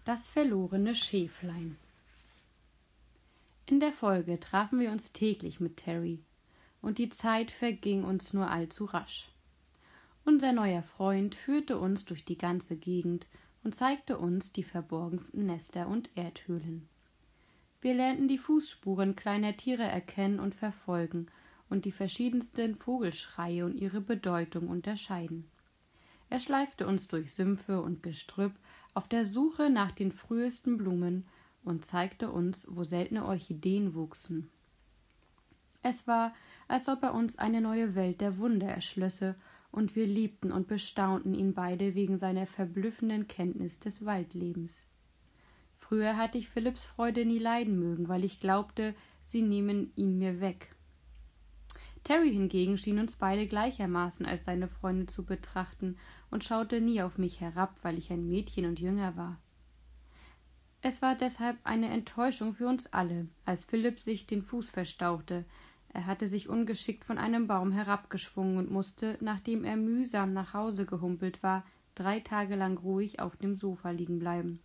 Das verlorene Schäflein. In der Folge trafen wir uns täglich mit Terry, und die Zeit verging uns nur allzu rasch. Unser neuer Freund führte uns durch die ganze Gegend und zeigte uns die verborgensten Nester und Erdhöhlen. Wir lernten die Fußspuren kleiner Tiere erkennen und verfolgen und die verschiedensten Vogelschreie und ihre Bedeutung unterscheiden. Er schleifte uns durch Sümpfe und Gestrüpp auf der Suche nach den frühesten Blumen und zeigte uns, wo seltene Orchideen wuchsen. Es war, als ob er uns eine neue Welt der Wunder erschlösse, und wir liebten und bestaunten ihn beide wegen seiner verblüffenden Kenntnis des Waldlebens. Früher hatte ich Philipps Freude nie leiden mögen, weil ich glaubte, sie nehmen ihn mir weg. Terry hingegen schien uns beide gleichermaßen als seine Freunde zu betrachten und schaute nie auf mich herab, weil ich ein Mädchen und jünger war. Es war deshalb eine Enttäuschung für uns alle, als Philipp sich den Fuß verstauchte. Er hatte sich ungeschickt von einem Baum herabgeschwungen und musste, nachdem er mühsam nach Hause gehumpelt war, 3 Tage lang ruhig auf dem Sofa liegen bleiben.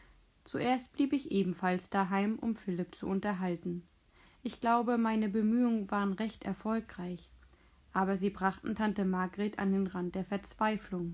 Zuerst blieb ich ebenfalls daheim, um Philipp zu unterhalten. Ich glaube, meine Bemühungen waren recht erfolgreich, aber sie brachten Tante Margret an den Rand der Verzweiflung.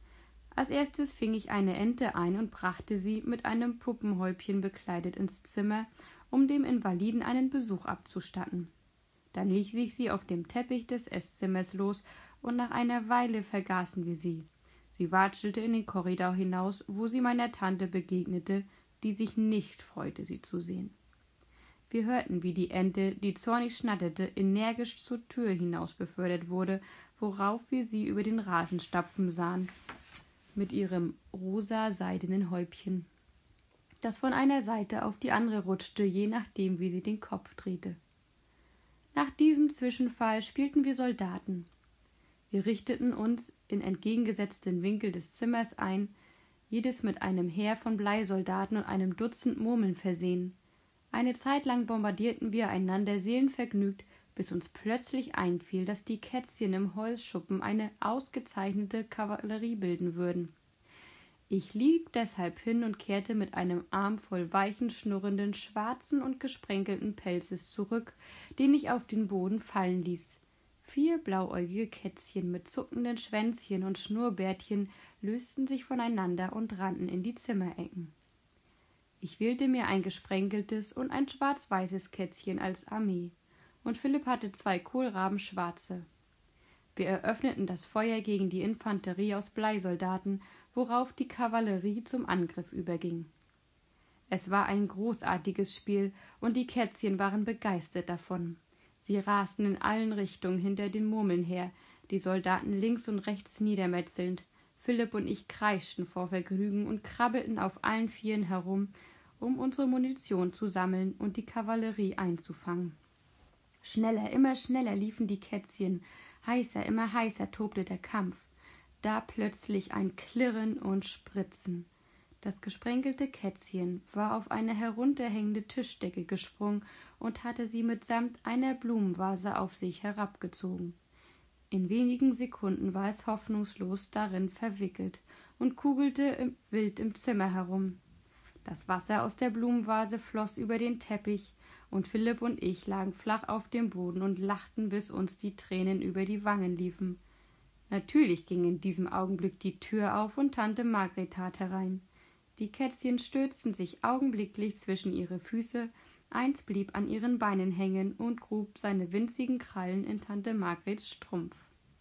Als erstes fing ich eine Ente ein und brachte sie mit einem Puppenhäubchen bekleidet ins Zimmer, um dem Invaliden einen Besuch abzustatten. Dann ließ ich sie auf dem Teppich des Eßzimmers los, und nach einer Weile vergaßen wir sie. Sie watschelte in den Korridor hinaus, wo sie meiner Tante begegnete, die sich nicht freute, sie zu sehen. Wir hörten, wie die Ente, die zornig schnatterte, energisch zur Tür hinaus befördert wurde, worauf wir sie über den Rasen stapfen sahen, mit ihrem rosa-seidenen Häubchen, das von einer Seite auf die andere rutschte, je nachdem, wie sie den Kopf drehte. Nach diesem Zwischenfall spielten wir Soldaten. Wir richteten uns in entgegengesetzten Winkel des Zimmers ein, jedes mit einem Heer von Bleisoldaten und einem Dutzend Murmeln versehen. Eine Zeit lang bombardierten wir einander seelenvergnügt, bis uns plötzlich einfiel, dass die Kätzchen im Holzschuppen eine ausgezeichnete Kavallerie bilden würden. Ich lief deshalb hin und kehrte mit einem Arm voll weichen, schnurrenden, schwarzen und gesprenkelten Pelzes zurück, den ich auf den Boden fallen ließ. 4 blauäugige Kätzchen mit zuckenden Schwänzchen und Schnurrbärtchen lösten sich voneinander und rannten in die Zimmerecken. Ich wählte mir ein gesprenkeltes und ein schwarz-weißes Kätzchen als Armee, und Philipp hatte 2 kohlrabenschwarze. Wir eröffneten das Feuer gegen die Infanterie aus Bleisoldaten, worauf die Kavallerie zum Angriff überging. Es war ein großartiges Spiel, und die Kätzchen waren begeistert davon. Sie rasten in allen Richtungen hinter den Murmeln her, die Soldaten links und rechts niedermetzelnd. Philipp und ich kreischten vor Vergnügen und krabbelten auf allen 4 herum, um unsere Munition zu sammeln und die Kavallerie einzufangen. Schneller, immer schneller liefen die Kätzchen, heißer, immer heißer tobte der Kampf. Da plötzlich ein Klirren und Spritzen. Das gesprenkelte Kätzchen war auf eine herunterhängende Tischdecke gesprungen und hatte sie mitsamt einer Blumenvase auf sich herabgezogen. In wenigen Sekunden war es hoffnungslos darin verwickelt und kugelte wild im Zimmer herum. Das Wasser aus der Blumenvase floss über den Teppich, und Philipp und ich lagen flach auf dem Boden und lachten, bis uns die Tränen über die Wangen liefen. Natürlich ging in diesem Augenblick die Tür auf und Tante Margret trat herein. Die Kätzchen stürzten sich augenblicklich zwischen ihre Füße, eins blieb an ihren Beinen hängen und grub seine winzigen Krallen in Tante Margrets Strumpf.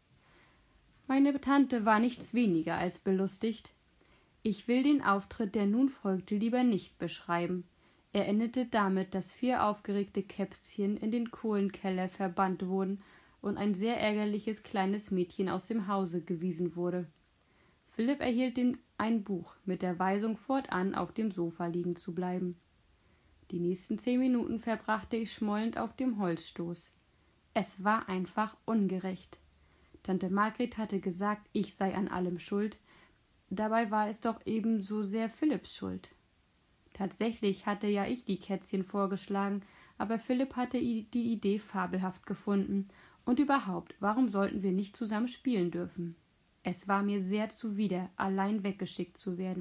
Meine Tante war nichts weniger als belustigt. Ich will den Auftritt, der nun folgte, lieber nicht beschreiben. Er endete damit, dass 4 aufgeregte Kätzchen in den Kohlenkeller verbannt wurden und ein sehr ärgerliches kleines Mädchen aus dem Hause gewiesen wurde. Philipp erhielt ein Buch mit der Weisung, fortan auf dem Sofa liegen zu bleiben. Die nächsten 10 Minuten verbrachte ich schmollend auf dem Holzstoß. Es war einfach ungerecht. Tante Margret hatte gesagt, ich sei an allem schuld. Dabei war es doch ebenso sehr Philipps Schuld. Tatsächlich hatte ja ich die Kätzchen vorgeschlagen, aber Philipp hatte die Idee fabelhaft gefunden. Und überhaupt, warum sollten wir nicht zusammen spielen dürfen? Es war mir sehr zuwider, allein weggeschickt zu werden.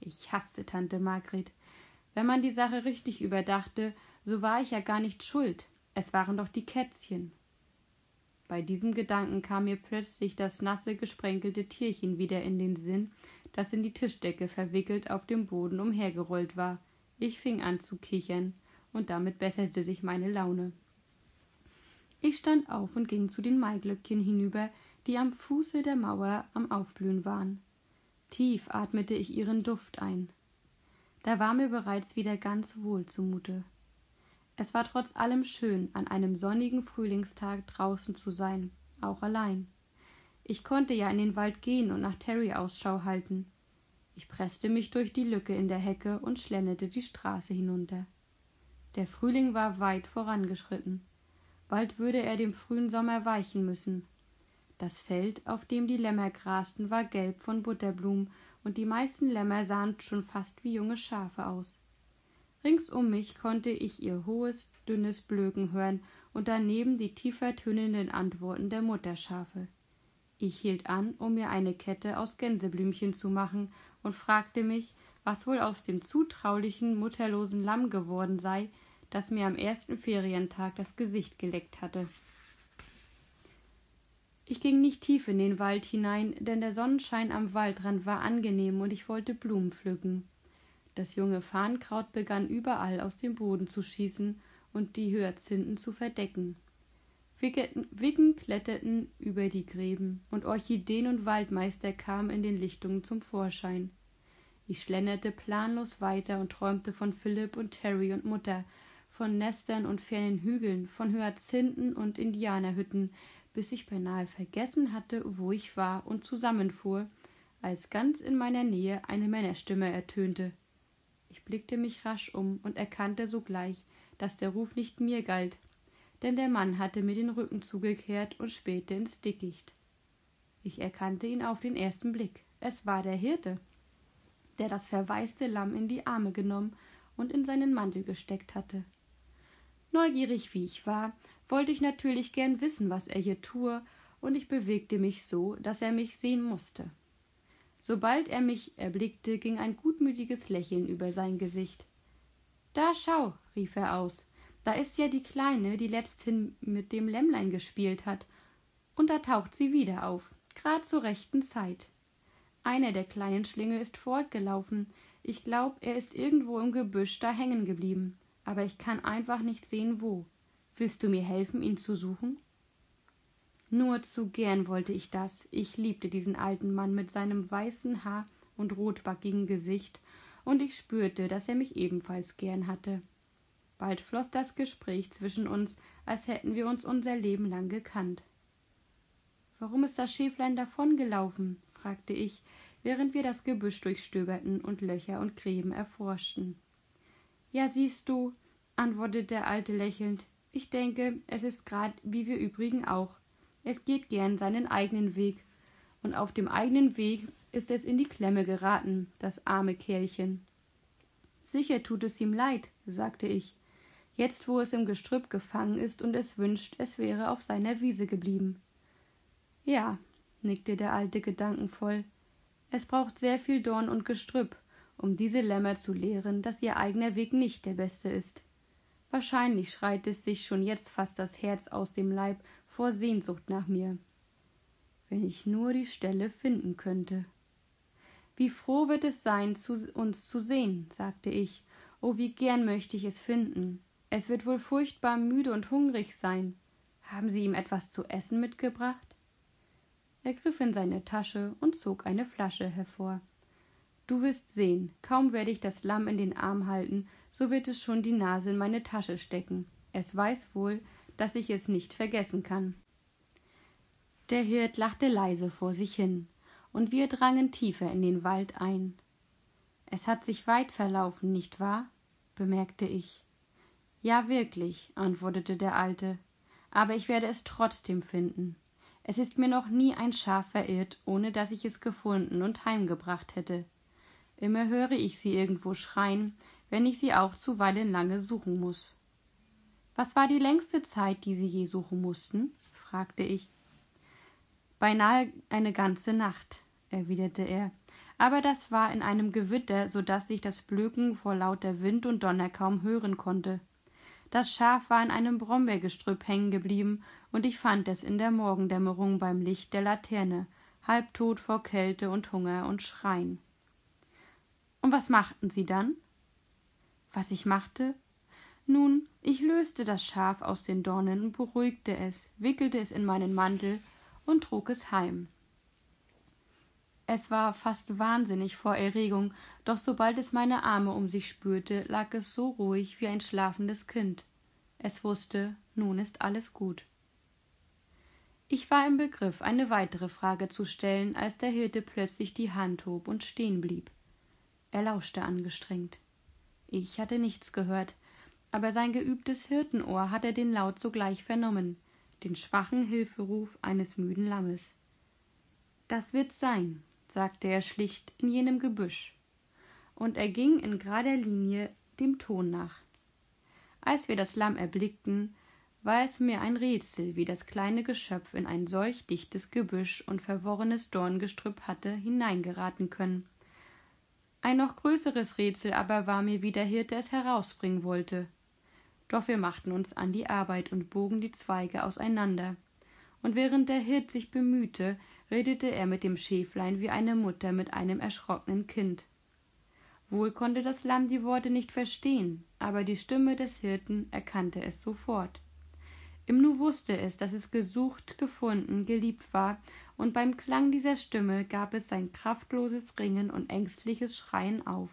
Ich hasste Tante Margret. Wenn man die Sache richtig überdachte, so war ich ja gar nicht schuld. Es waren doch die Kätzchen. Bei diesem Gedanken kam mir plötzlich das nasse, gesprenkelte Tierchen wieder in den Sinn, das in die Tischdecke verwickelt auf dem Boden umhergerollt war. Ich fing an zu kichern, und damit besserte sich meine Laune. Ich stand auf und ging zu den Maiglöckchen hinüber, die am Fuße der Mauer am Aufblühen waren. Tief atmete ich ihren Duft ein. Da war mir bereits wieder ganz wohl zumute. Es war trotz allem schön, an einem sonnigen Frühlingstag draußen zu sein, auch allein. Ich konnte ja in den Wald gehen und nach Terry Ausschau halten. Ich presste mich durch die Lücke in der Hecke und schlenderte die Straße hinunter. Der Frühling war weit vorangeschritten. Bald würde er dem frühen Sommer weichen müssen. Das Feld, auf dem die Lämmer grasten, war gelb von Butterblumen, und die meisten Lämmer sahen schon fast wie junge Schafe aus. Rings um mich konnte ich ihr hohes, dünnes Blöken hören und daneben die tiefer tönenden Antworten der Mutterschafe. Ich hielt an, um mir eine Kette aus Gänseblümchen zu machen, und fragte mich, was wohl aus dem zutraulichen, mutterlosen Lamm geworden sei, das mir am ersten Ferientag das Gesicht geleckt hatte. Ich ging nicht tief in den Wald hinein, denn der Sonnenschein am Waldrand war angenehm und ich wollte Blumen pflücken. Das junge Farnkraut begann überall aus dem Boden zu schießen und die Hyazinthen zu verdecken. Wicken kletterten über die Gräben, und Orchideen und Waldmeister kamen in den Lichtungen zum Vorschein. Ich schlenderte planlos weiter und träumte von Philipp und Terry und Mutter, von Nestern und fernen Hügeln, von Hyazinthen und Indianerhütten, bis ich beinahe vergessen hatte, wo ich war, und zusammenfuhr, als ganz in meiner Nähe eine Männerstimme ertönte. Ich blickte mich rasch um und erkannte sogleich, dass der Ruf nicht mir galt, denn der Mann hatte mir den Rücken zugekehrt und spähte ins Dickicht. Ich erkannte ihn auf den ersten Blick. Es war der Hirte, der das verwaiste Lamm in die Arme genommen und in seinen Mantel gesteckt hatte. Neugierig wie ich war, wollte ich natürlich gern wissen, was er hier tue, und ich bewegte mich so, dass er mich sehen musste. Sobald er mich erblickte, ging ein gutmütiges Lächeln über sein Gesicht. »Da schau«, rief er aus, »da ist ja die Kleine, die letzthin mit dem Lämmlein gespielt hat, und da taucht sie wieder auf, grad zur rechten Zeit. Einer der kleinen Schlingel ist fortgelaufen, ich glaub, er ist irgendwo im Gebüsch da hängen geblieben, aber ich kann einfach nicht sehen, wo. Willst du mir helfen, ihn zu suchen?« Nur zu gern wollte ich das. Ich liebte diesen alten Mann mit seinem weißen Haar und rotbackigen Gesicht, und ich spürte, dass er mich ebenfalls gern hatte. Bald floß das Gespräch zwischen uns, als hätten wir uns unser Leben lang gekannt. »Warum ist das Schäflein davongelaufen?« fragte ich, während wir das Gebüsch durchstöberten und Löcher und Gräben erforschten. »Ja, siehst du«, antwortete der Alte lächelnd, »ich denke, es ist grad wie wir übrigen auch. Es geht gern seinen eigenen Weg, und auf dem eigenen Weg ist es in die Klemme geraten, das arme Kerlchen.« »Sicher tut es ihm leid«, sagte ich, »jetzt wo es im Gestrüpp gefangen ist und es wünscht, es wäre auf seiner Wiese geblieben.« »Ja«, nickte der Alte gedankenvoll, »es braucht sehr viel Dorn und Gestrüpp, um diese Lämmer zu lehren, dass ihr eigener Weg nicht der beste ist. Wahrscheinlich schreit es sich schon jetzt fast das Herz aus dem Leib vor Sehnsucht nach mir. Wenn ich nur die Stelle finden könnte.« »Wie froh wird es sein, uns zu sehen«, sagte ich. »Oh, wie gern möchte ich es finden. Es wird wohl furchtbar müde und hungrig sein. Haben Sie ihm etwas zu essen mitgebracht?« Er griff in seine Tasche und zog eine Flasche hervor. »Du wirst sehen, kaum werde ich das Lamm in den Arm halten, so wird es schon die Nase in meine Tasche stecken. Es weiß wohl, dass ich es nicht vergessen kann.« Der Hirt lachte leise vor sich hin, und wir drangen tiefer in den Wald ein. »Es hat sich weit verlaufen, nicht wahr?« bemerkte ich. »Ja, wirklich«, antwortete der Alte, »aber ich werde es trotzdem finden. Es ist mir noch nie ein Schaf verirrt, ohne dass ich es gefunden und heimgebracht hätte. Immer höre ich sie irgendwo schreien, wenn ich sie auch zuweilen lange suchen muß.« »Was war die längste Zeit, die Sie je suchen mussten?« fragte ich. »Beinahe eine ganze Nacht«, erwiderte er, aber das war in einem Gewitter, so daß ich das Blöken vor lauter Wind und Donner kaum hören konnte. Das Schaf war in einem Brombeergestrüpp hängen geblieben, und ich fand es in der Morgendämmerung beim Licht der Laterne, halbtot vor Kälte und Hunger und Schreien. Und was machten Sie dann? Was ich machte? Nun, ich löste das Schaf aus den Dornen und beruhigte es, wickelte es in meinen Mantel und trug es heim. Es war fast wahnsinnig vor Erregung, doch sobald es meine Arme um sich spürte, lag es so ruhig wie ein schlafendes Kind. Es wusste, nun ist alles gut. Ich war im Begriff, eine weitere Frage zu stellen, als der Hirte plötzlich die Hand hob und stehen blieb. Er lauschte angestrengt. Ich hatte nichts gehört, aber sein geübtes Hirtenohr hatte den Laut sogleich vernommen, den schwachen Hilferuf eines müden Lammes. »Das wird's sein«, sagte er schlicht, »in jenem Gebüsch«, und er ging in gerader Linie dem Ton nach. Als wir das Lamm erblickten, war es mir ein Rätsel, wie das kleine Geschöpf in ein solch dichtes Gebüsch und verworrenes Dorngestrüpp hatte hineingeraten können. Ein noch größeres Rätsel aber war mir, wie der Hirte es herausbringen wollte. Doch wir machten uns an die Arbeit und bogen die Zweige auseinander, und während der Hirt sich bemühte, redete er mit dem Schäflein wie eine Mutter mit einem erschrockenen Kind. Wohl konnte das Lamm die Worte nicht verstehen, aber die Stimme des Hirten erkannte es sofort. Im Nu wusste es, dass es gesucht, gefunden, geliebt war, und beim Klang dieser Stimme gab es sein kraftloses Ringen und ängstliches Schreien auf.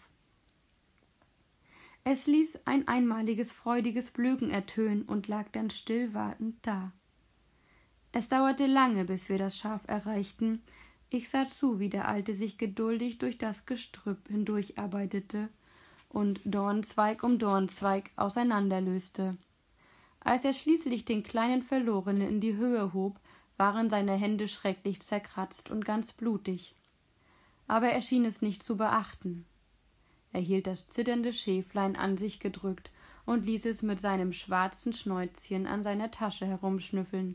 Es ließ ein einmaliges freudiges Blöken ertönen und lag dann still wartend da. Es dauerte lange, bis wir das Schaf erreichten. Ich sah zu, wie der Alte sich geduldig durch das Gestrüpp hindurcharbeitete und Dornzweig um Dornzweig auseinanderlöste. Als er schließlich den kleinen Verlorenen in die Höhe hob, waren seine Hände schrecklich zerkratzt und ganz blutig. Aber er schien es nicht zu beachten. Er hielt das zitternde Schäflein an sich gedrückt und ließ es mit seinem schwarzen Schnäuzchen an seiner Tasche herumschnüffeln.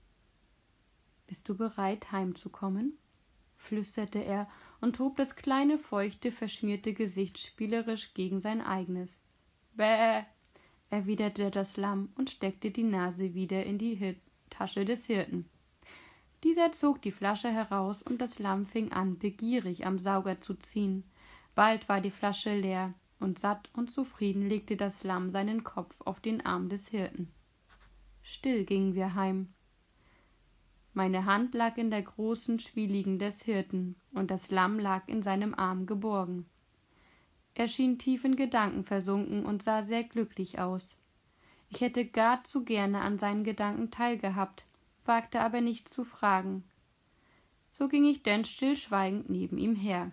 »Bist du bereit, heimzukommen?« flüsterte er und hob das kleine, feuchte, verschmierte Gesicht spielerisch gegen sein eigenes. »Bäh«, erwiderte das Lamm und steckte die Nase wieder in die Tasche des Hirten. Dieser zog die Flasche heraus, und das Lamm fing an, begierig am Sauger zu ziehen. Bald war die Flasche leer, und satt und zufrieden legte das Lamm seinen Kopf auf den Arm des Hirten. Still gingen wir heim. Meine Hand lag in der großen Schwieligen des Hirten, und das Lamm lag in seinem Arm geborgen. Er schien tief in Gedanken versunken und sah sehr glücklich aus. Ich hätte gar zu gerne an seinen Gedanken teilgehabt, wagte aber nicht zu fragen. So ging ich denn stillschweigend neben ihm her.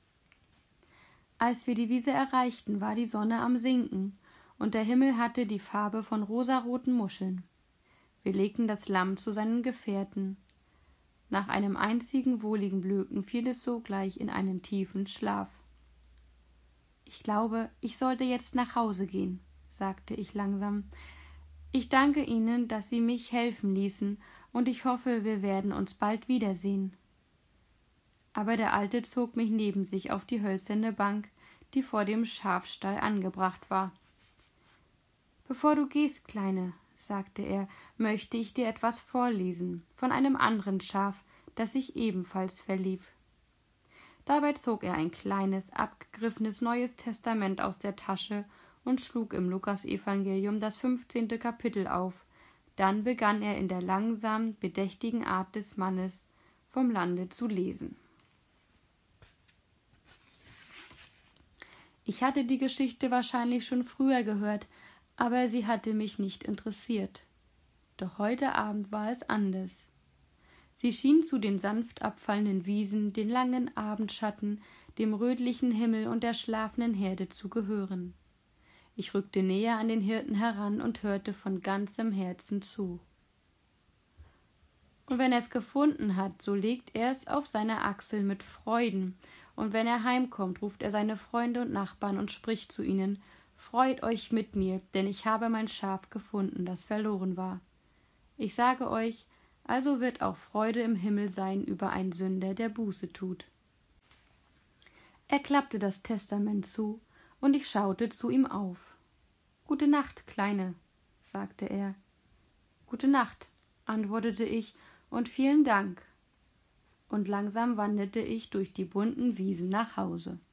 Als wir die Wiese erreichten, war die Sonne am Sinken, und der Himmel hatte die Farbe von rosaroten Muscheln. Wir legten das Lamm zu seinen Gefährten. Nach einem einzigen wohligen Blöken fiel es sogleich in einen tiefen Schlaf. »Ich glaube, ich sollte jetzt nach Hause gehen«, sagte ich langsam. »Ich danke Ihnen, dass Sie mich helfen ließen, und ich hoffe, wir werden uns bald wiedersehen.« Aber der Alte zog mich neben sich auf die hölzerne Bank, die vor dem Schafstall angebracht war. »Bevor du gehst, Kleine«, sagte er, »möchte ich dir etwas vorlesen, von einem anderen Schaf, das sich ebenfalls verlief.« Dabei zog er ein kleines, abgegriffenes Neues Testament aus der Tasche und schlug im Lukasevangelium das 15. Kapitel auf. Dann begann er in der langsamen, bedächtigen Art des Mannes vom Lande zu lesen. Ich hatte die Geschichte wahrscheinlich schon früher gehört, aber sie hatte mich nicht interessiert. Doch heute Abend war es anders. Sie schien zu den sanft abfallenden Wiesen, den langen Abendschatten, dem rötlichen Himmel und der schlafenden Herde zu gehören. Ich rückte näher an den Hirten heran und hörte von ganzem Herzen zu. Und wenn er's gefunden hat, so legt er's auf seine Achsel mit Freuden, und wenn er heimkommt, ruft er seine Freunde und Nachbarn und spricht zu ihnen: »Freut euch mit mir, denn ich habe mein Schaf gefunden, das verloren war.« Ich sage euch, also wird auch Freude im Himmel sein über einen Sünder, der Buße tut. Er klappte das Testament zu, und ich schaute zu ihm auf. »Gute Nacht, Kleine«, sagte er. »Gute Nacht«, antwortete ich, »und vielen Dank.« Und langsam wanderte ich durch die bunten Wiesen nach Hause.